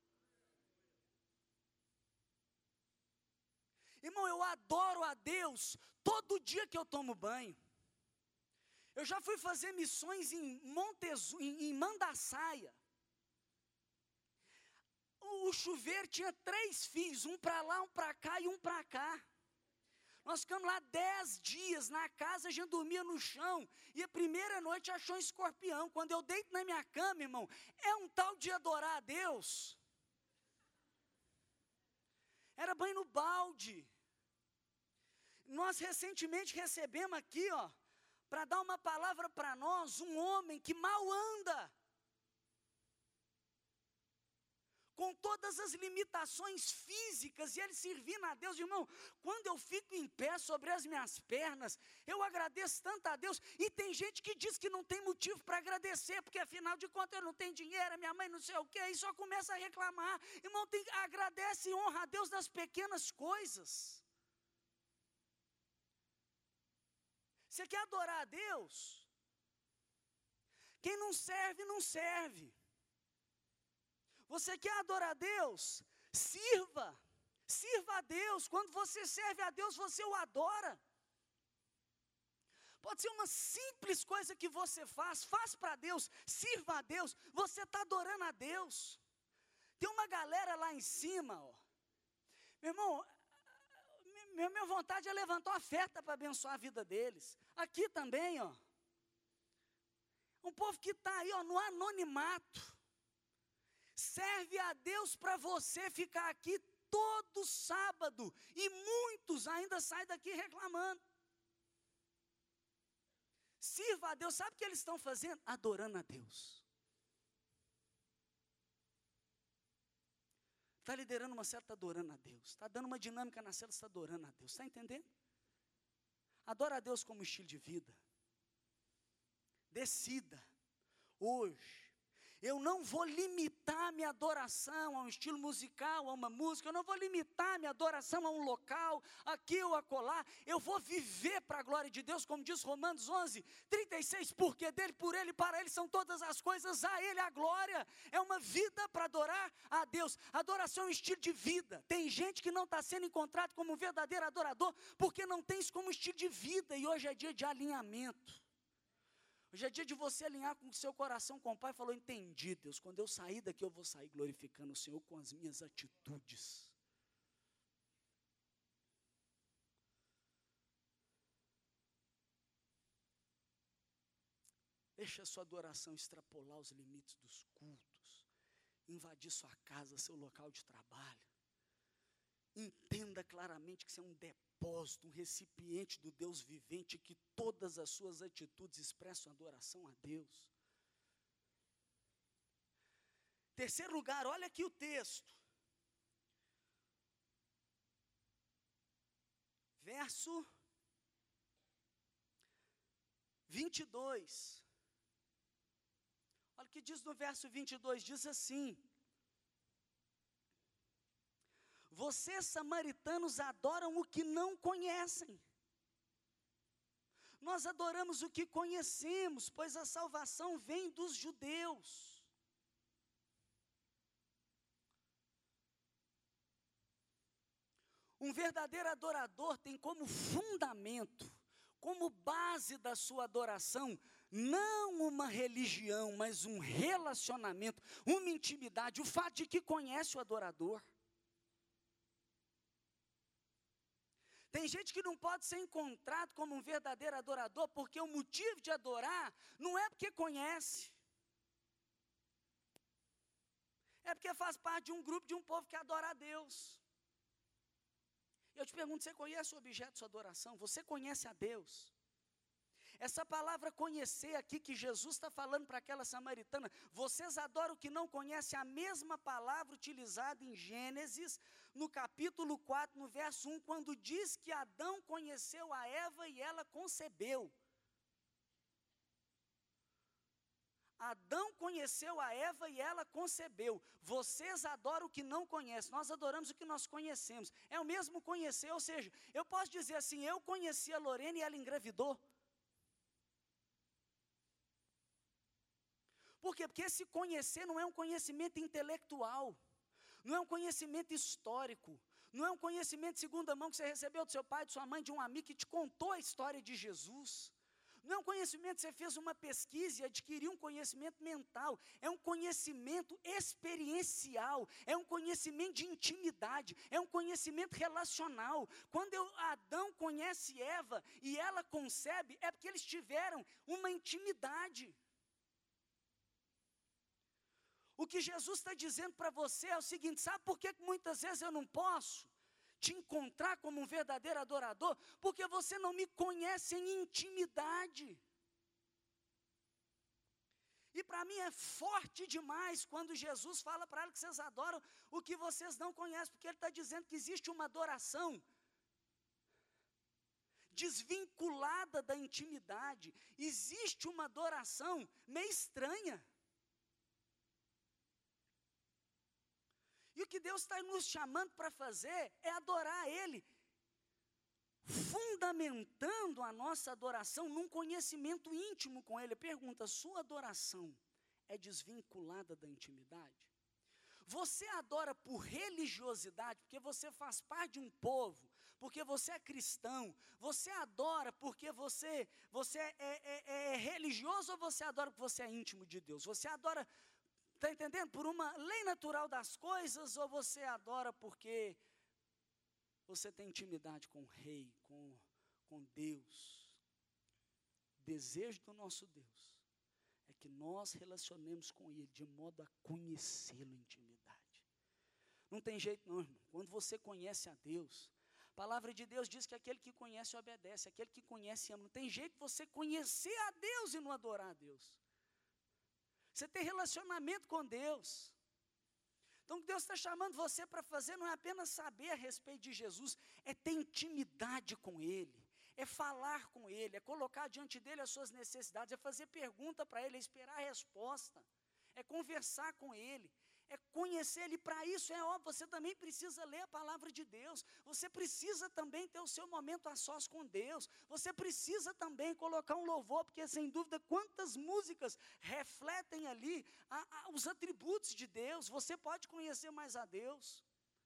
Irmão, eu adoro a Deus todo dia que eu tomo banho. Eu já fui fazer missões em Montezu, em, em Mandaçaia. O, o chuveiro tinha três fios, um para lá, um para cá e um para cá. Nós ficamos lá dez dias na casa, a gente dormia no chão, e a primeira noite achou um escorpião. Quando eu deito na minha cama, irmão, é um tal de adorar a Deus. Era banho no balde. Nós recentemente recebemos aqui, ó, para dar uma palavra para nós, um homem que mal anda, com todas as limitações físicas, e ele servindo a Deus. Irmão, quando eu fico em pé sobre as minhas pernas, eu agradeço tanto a Deus, e tem gente que diz que não tem motivo para agradecer, porque afinal de contas eu não tenho dinheiro, minha mãe não sei o que, e só começa a reclamar. Irmão, tem, agradece e honra a Deus das pequenas coisas. Você quer adorar a Deus? Quem não serve, não serve. Você quer adorar a Deus? Sirva, sirva a Deus. Quando você serve a Deus, você o adora. Pode ser uma simples coisa que você faz, faz para Deus, sirva a Deus, você está adorando a Deus. Tem uma galera lá em cima, ó. Meu irmão, minha, minha vontade é levantar uma oferta para abençoar a vida deles. Aqui também, ó. Um povo que está aí, ó, no anonimato. Serve a Deus para você ficar aqui todo sábado, e muitos ainda saem daqui reclamando. Sirva a Deus, sabe o que eles estão fazendo? Adorando a Deus. está liderando uma célula, está adorando a Deus. Está dando uma dinâmica na célula, está adorando a Deus. Está entendendo? Adora a Deus como estilo de vida. Decida, hoje, eu não vou limitar minha adoração a um estilo musical, a uma música, eu não vou limitar minha adoração a um local, aqui ou acolá, eu vou viver para a glória de Deus, como diz Romanos onze, trinta e seis, porque dele, por ele, para ele são todas as coisas, a ele a glória, é uma vida para adorar a Deus. Adoração é um estilo de vida. Tem gente que não está sendo encontrado como um verdadeiro adorador, porque não tem isso como estilo de vida, e hoje é dia de alinhamento. Hoje é dia de você alinhar com o seu coração com o Pai. Falou, entendi, Deus, quando eu sair daqui eu vou sair glorificando o Senhor com as minhas atitudes. Deixa a sua adoração extrapolar os limites dos cultos, invadir sua casa, seu local de trabalho. Entenda claramente que você é um depósito, um recipiente do Deus vivente, que todas as suas atitudes expressam adoração a Deus. Terceiro lugar, olha aqui o texto. Verso vinte e dois. Olha o que diz no verso vinte e dois, diz assim: vocês, samaritanos, adoram o que não conhecem. Nós adoramos o que conhecemos, pois a salvação vem dos judeus. Um verdadeiro adorador tem como fundamento, como base da sua adoração, não uma religião, mas um relacionamento, uma intimidade, o fato de que conhece o adorador. Tem gente que não pode ser encontrado como um verdadeiro adorador, porque o motivo de adorar não é porque conhece. É porque faz parte de um grupo, de um povo que adora a Deus. Eu te pergunto, você conhece o objeto de sua adoração? Você conhece a Deus? Essa palavra conhecer aqui que Jesus está falando para aquela samaritana, vocês adoram o que não conhecem, a mesma palavra utilizada em Gênesis, no capítulo quatro, no verso um, quando diz que Adão conheceu a Eva e ela concebeu. Adão conheceu a Eva e ela concebeu. Vocês adoram o que não conhecem, nós adoramos o que nós conhecemos. É o mesmo conhecer, ou seja, eu posso dizer assim, eu conheci a Lorena e ela engravidou. Por quê? Porque esse conhecer não é um conhecimento intelectual, não é um conhecimento histórico, não é um conhecimento de segunda mão que você recebeu do seu pai, de sua mãe, de um amigo que te contou a história de Jesus. Não é um conhecimento que você fez uma pesquisa e adquiriu um conhecimento mental, é um conhecimento experiencial, é um conhecimento de intimidade, é um conhecimento relacional. Quando eu, Adão conhece Eva e ela concebe, é porque eles tiveram uma intimidade. O que Jesus está dizendo para você é o seguinte, sabe por que muitas vezes eu não posso te encontrar como um verdadeiro adorador? Porque você não me conhece em intimidade. E para mim é forte demais quando Jesus fala para ela que vocês adoram o que vocês não conhecem, porque ele está dizendo que existe uma adoração desvinculada da intimidade, existe uma adoração meio estranha. E o que Deus está nos chamando para fazer é adorar Ele, fundamentando a nossa adoração num conhecimento íntimo com Ele. Pergunta, sua adoração é desvinculada da intimidade? Você adora por religiosidade, porque você faz parte de um povo, porque você é cristão, você adora porque você, você é, é, é religioso, ou você adora porque você é íntimo de Deus? Você adora... Está entendendo? Por uma lei natural das coisas, ou você adora porque você tem intimidade com o Rei, com, com Deus? O desejo do nosso Deus é que nós relacionemos com Ele de modo a conhecê-lo em intimidade. Não tem jeito não, irmão. Quando você conhece a Deus, a palavra de Deus diz que aquele que conhece obedece, aquele que conhece ama. Não tem jeito de você conhecer a Deus e não adorar a Deus. Você tem relacionamento com Deus. Então, o que Deus está chamando você para fazer não é apenas saber a respeito de Jesus, é ter intimidade com Ele, é falar com Ele, é colocar diante dEle as suas necessidades, é fazer pergunta para Ele, é esperar a resposta, é conversar com Ele, é conhecer Ele. Para isso, é óbvio, você também precisa ler a palavra de Deus, você precisa também ter o seu momento a sós com Deus, você precisa também colocar um louvor, porque sem dúvida, quantas músicas refletem ali a, a, os atributos de Deus, você pode conhecer mais a Deus.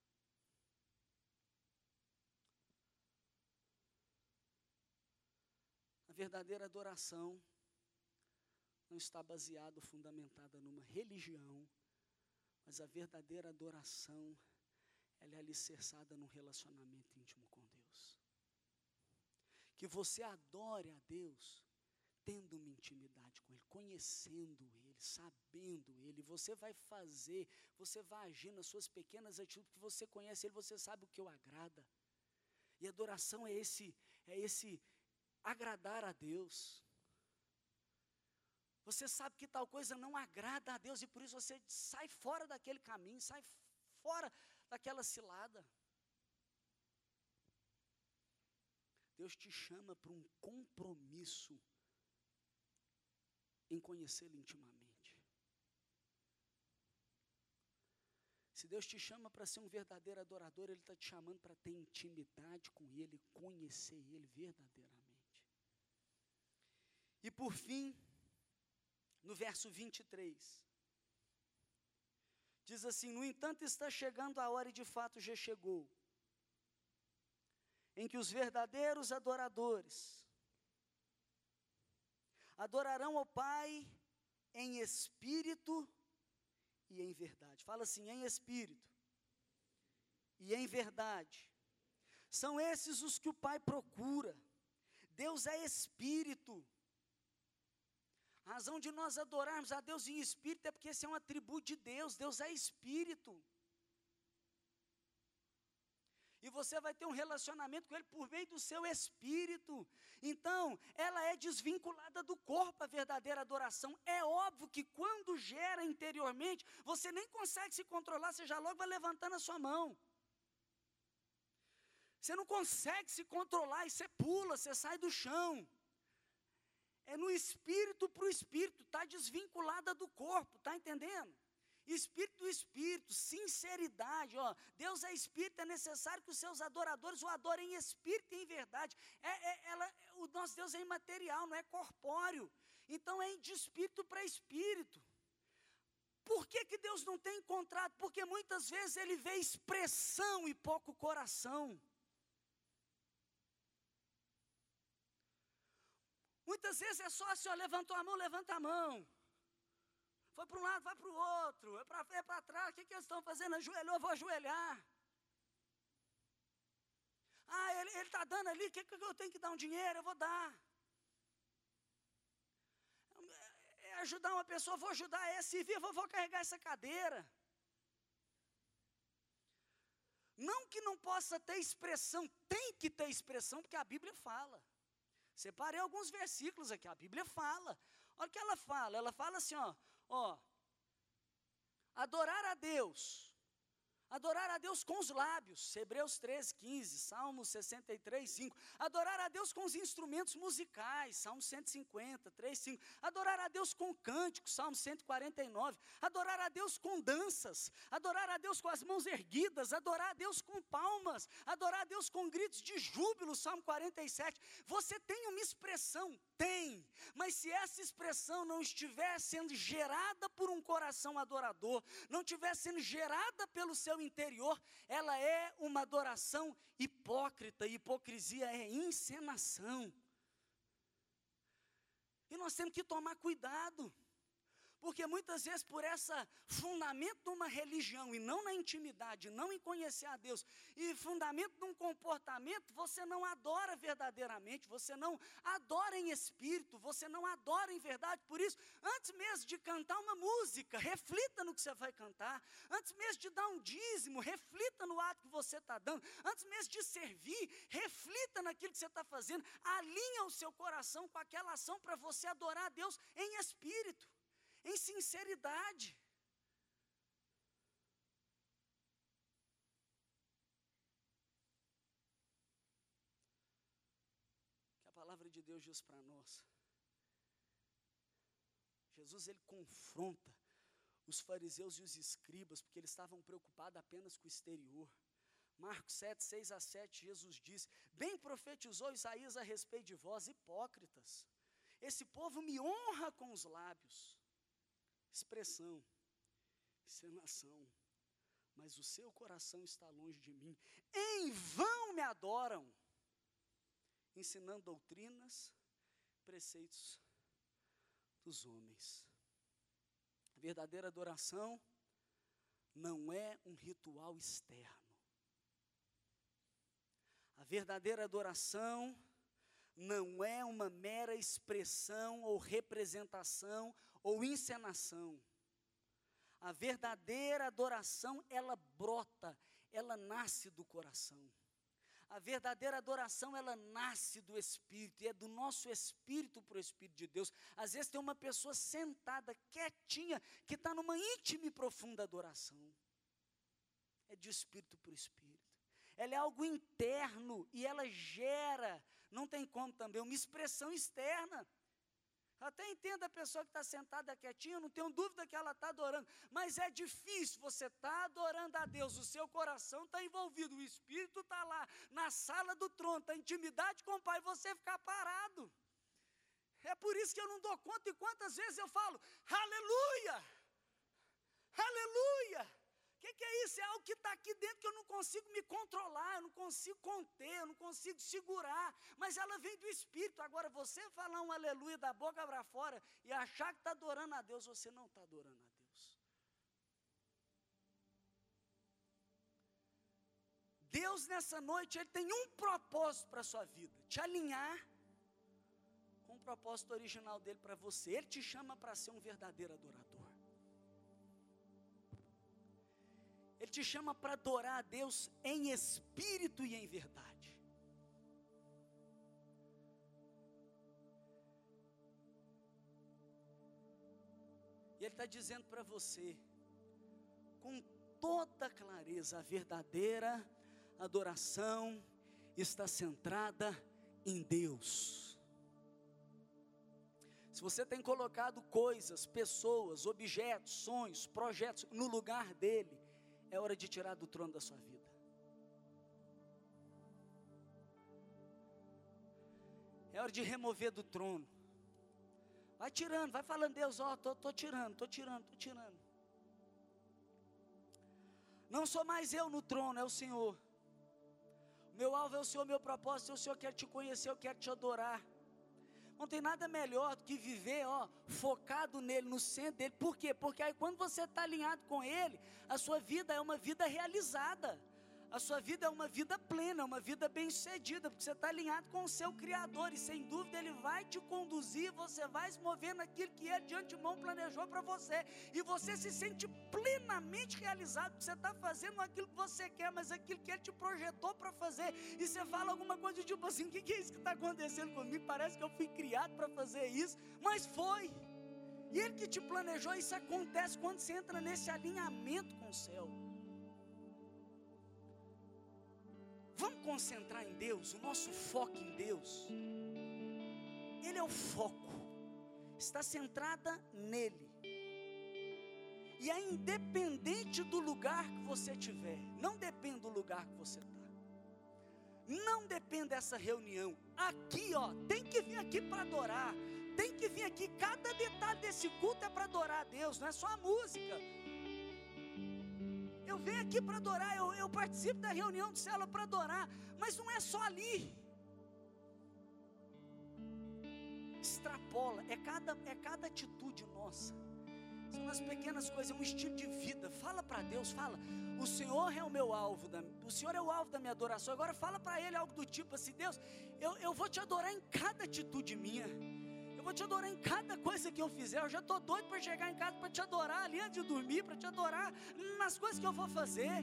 A verdadeira adoração não está baseada, fundamentada numa religião, mas a verdadeira adoração, ela é alicerçada num relacionamento íntimo com Deus. Que você adore a Deus, tendo uma intimidade com Ele, conhecendo Ele, sabendo Ele. Você vai fazer, você vai agir nas suas pequenas atitudes, porque você conhece Ele, você sabe o que o agrada. E adoração é esse, é esse agradar a Deus. Você sabe que tal coisa não agrada a Deus e por isso você sai fora daquele caminho, sai fora daquela cilada. Deus te chama para um compromisso em conhecê-lo intimamente. Se Deus te chama para ser um verdadeiro adorador, Ele está te chamando para ter intimidade com Ele, conhecer Ele verdadeiramente. E por fim, no verso vinte e três, diz assim: no entanto está chegando a hora, e de fato já chegou, em que os verdadeiros adoradores adorarão ao Pai em espírito e em verdade. Fala assim, em espírito e em verdade. São esses os que o Pai procura. Deus é espírito. A razão de nós adorarmos a Deus em espírito é porque esse é um atributo de Deus. Deus é espírito. E você vai ter um relacionamento com Ele por meio do seu espírito. Então, ela é desvinculada do corpo, a verdadeira adoração. É óbvio que quando gera interiormente, você nem consegue se controlar, você já logo vai levantando a sua mão. Você não consegue se controlar e você pula, você sai do chão. É no espírito para o espírito, está desvinculada do corpo, está entendendo? Espírito do espírito, sinceridade, ó, Deus é espírito, é necessário que os seus adoradores o adorem em espírito e em verdade. É, é, ela, o nosso Deus é imaterial, não é corpóreo, então é de espírito para espírito. Por que que Deus não tem encontrado? Porque muitas vezes Ele vê expressão e pouco coração. Muitas vezes é só assim, ó, levantou a mão, levanta a mão. Foi para um lado, vai para o outro, é para frente, é para trás, o que, que eles estão fazendo? Ajoelhou, eu vou ajoelhar. Ah, ele está dando ali, o que, que eu tenho que dar um dinheiro? Eu vou dar. É ajudar uma pessoa, vou ajudar, é servir, vou, vou carregar essa cadeira. Não que não possa ter expressão, tem que ter expressão, porque a Bíblia fala. Separei alguns versículos aqui, a Bíblia fala. Olha o que ela fala, ela fala assim, ó, ó, adorar a Deus, adorar a Deus com os lábios, Hebreus treze, quinze, Salmo sessenta e três, cinco, adorar a Deus com os instrumentos musicais, Salmo cento e cinquenta, três, cinco, adorar a Deus com cânticos, Salmo cento e quarenta e nove, adorar a Deus com danças, adorar a Deus com as mãos erguidas, adorar a Deus com palmas, adorar a Deus com gritos de júbilo, Salmo quarenta e sete, você tem uma expressão, tem, mas se essa expressão não estiver sendo gerada por um coração adorador, não estiver sendo gerada pelo seu interior, ela é uma adoração hipócrita. Hipocrisia é encenação. E nós temos que tomar cuidado, porque muitas vezes por esse fundamento de uma religião e não na intimidade, não em conhecer a Deus, e fundamento de um comportamento, você não adora verdadeiramente, você não adora em espírito, você não adora em verdade. Por isso, antes mesmo de cantar uma música, reflita no que você vai cantar. Antes mesmo de dar um dízimo, reflita no ato que você está dando. Antes mesmo de servir, reflita naquilo que você está fazendo. Alinha o seu coração com aquela ação para você adorar a Deus em espírito, em sinceridade. de Deus diz para nós. Jesus, ele confronta os fariseus e os escribas, porque eles estavam preocupados apenas com o exterior. Marcos sete, seis a sete, Jesus diz: bem profetizou Isaías a respeito de vós, hipócritas. Esse povo me honra com os lábios, expressão, encenação, mas o seu coração está longe de mim. Em vão me adoram, ensinando doutrinas, preceitos dos homens. A verdadeira adoração não é um ritual externo. A verdadeira adoração não é uma mera expressão ou representação ou encenação. A verdadeira adoração, ela brota, ela nasce do coração. A verdadeira adoração, ela nasce do Espírito, e é do nosso Espírito para o Espírito de Deus. Às vezes tem uma pessoa sentada, quietinha, que está numa íntima e profunda adoração. É de Espírito para o Espírito. Ela é algo interno e ela gera, não tem como também, uma expressão externa. Até entendo a pessoa que está sentada quietinha, não tenho dúvida que ela está adorando, mas é difícil, você está adorando a Deus, o seu coração está envolvido, o Espírito está lá, na sala do trono, está em intimidade com o Pai, você ficar parado. É por isso que eu não dou conta, e quantas vezes eu falo, aleluia, aleluia. O que, que é isso? É algo que está aqui dentro que eu não consigo me controlar, eu não consigo conter, eu não consigo segurar, mas ela vem do Espírito. Agora, você falar um aleluia da boca para fora e achar que está adorando a Deus, você não está adorando a Deus. Deus nessa noite, Ele tem um propósito para a sua vida, te alinhar com o propósito original dEle para você. Ele te chama para ser um verdadeiro adorador. Ele te chama para adorar a Deus em espírito e em verdade. E Ele está dizendo para você, com toda clareza, a verdadeira adoração está centrada em Deus. Se você tem colocado coisas, pessoas, objetos, sonhos, projetos no lugar dEle, é hora de tirar do trono da sua vida. É hora de remover do trono. Vai tirando, vai falando, Deus, ó, tô, tô tirando, tô tirando, tô tirando. Não sou mais eu no trono, é o Senhor. O meu alvo é o Senhor, meu propósito é o Senhor, quero te conhecer, eu quero te adorar. Não tem nada melhor do que viver, ó, focado nele, no centro dele. Por quê? Porque aí quando você está alinhado com ele, a sua vida é uma vida realizada. A sua vida é uma vida plena, uma vida bem-sucedida, porque você está alinhado com o seu Criador, e sem dúvida Ele vai te conduzir, você vai se mover naquilo que Ele de antemão planejou para você, e você se sente plenamente realizado, porque você está fazendo aquilo que você quer, mas aquilo que Ele te projetou para fazer, e você fala alguma coisa tipo assim, o que, que é isso que está acontecendo comigo? Parece que eu fui criado para fazer isso, mas foi, e Ele que te planejou. Isso acontece quando você entra nesse alinhamento com o céu. Vamos concentrar em Deus, o nosso foco em Deus. Ele é o foco, está centrada nele. E é independente do lugar que você estiver, não depende do lugar que você está. Não depende dessa reunião. Aqui, ó, tem que vir aqui para adorar. Tem que vir aqui, cada detalhe desse culto é para adorar a Deus, não é só a música. Eu venho aqui para adorar, eu, eu participo da reunião de célula para adorar, mas não é só ali. Extrapola, é cada, é cada atitude nossa. São as pequenas coisas, é um estilo de vida. Fala para Deus, fala, o Senhor é o meu alvo, da, o Senhor é o alvo da minha adoração. Agora fala para Ele algo do tipo assim, Deus, eu, eu vou te adorar em cada atitude minha. Eu vou te adorar em cada coisa que eu fizer. Eu já estou doido para chegar em casa para te adorar ali antes de dormir, para te adorar nas coisas que eu vou fazer.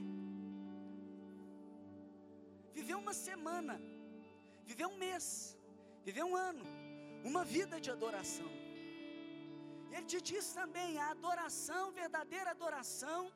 Viver uma semana, viver um mês, viver um ano, uma vida de adoração. E Ele te diz também, a adoração, verdadeira adoração,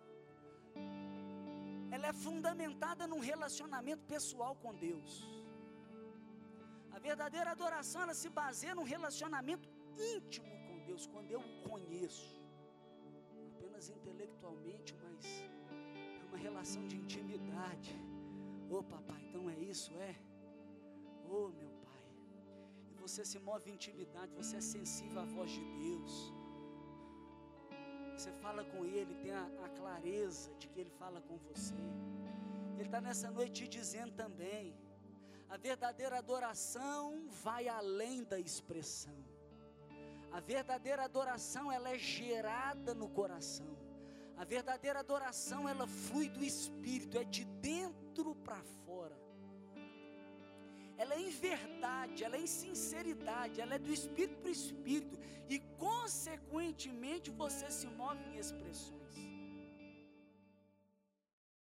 ela é fundamentada num relacionamento pessoal com Deus. A verdadeira adoração, ela se baseia num relacionamento íntimo com Deus, quando eu o conheço, apenas intelectualmente, mas é uma relação de intimidade. Ô papai, então é isso, é? Ô meu pai, e você se move em intimidade, você é sensível à voz de Deus, você fala com Ele, tem a, a clareza de que Ele fala com você. Ele está nessa noite te dizendo também, a verdadeira adoração vai além da expressão. A verdadeira adoração, ela é gerada no coração. A verdadeira adoração, ela flui do Espírito, é de dentro para fora. Ela é em verdade, ela é em sinceridade, ela é do Espírito para o Espírito. E consequentemente você se move em expressões.